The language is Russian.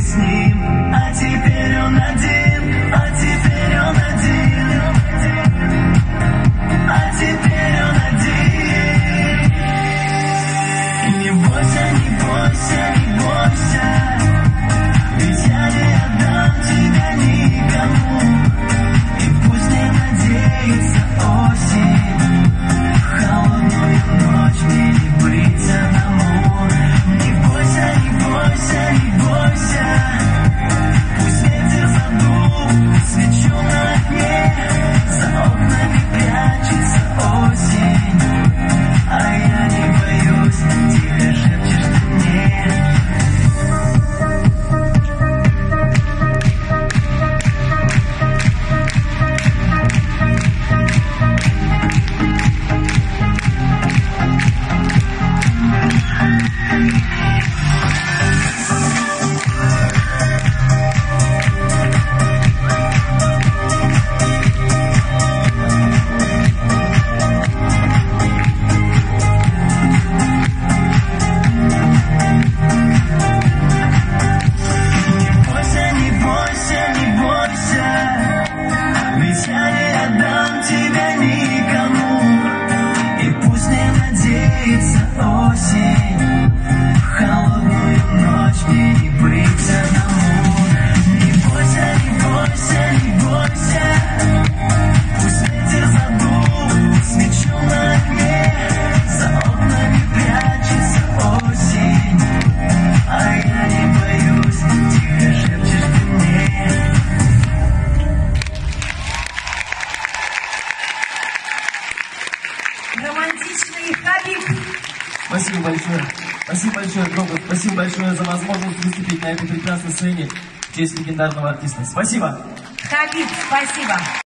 с ним, а теперь он один, а теперь он один, а теперь он один. И не бойся, не бойся, не бойся, ведь я не отдам тебя никому. И пусть не надеется осень, холодную ночь мне не быть одному. Не бойся, не бойся, не бойся, пусть ветер задул свечу на окне, за окнами прячется осень, а я не боюсь, тихо шепчешь ты мне. Ведь я не отдам тебя никому. И пусть не надеется осень, холодную ночь мне не быть одному. Не бойся, не бойся, не бойся, пусть ветер задул свечу на окне, за окнами прячется осень, а я не боюсь, тихо шепчешь ты мне. Романтичный Хабиб. Спасибо большое. Спасибо большое, Гробов. Спасибо большое за возможность выступить на этой прекрасной сцене в честь легендарного артиста. Спасибо. Хабиб, спасибо.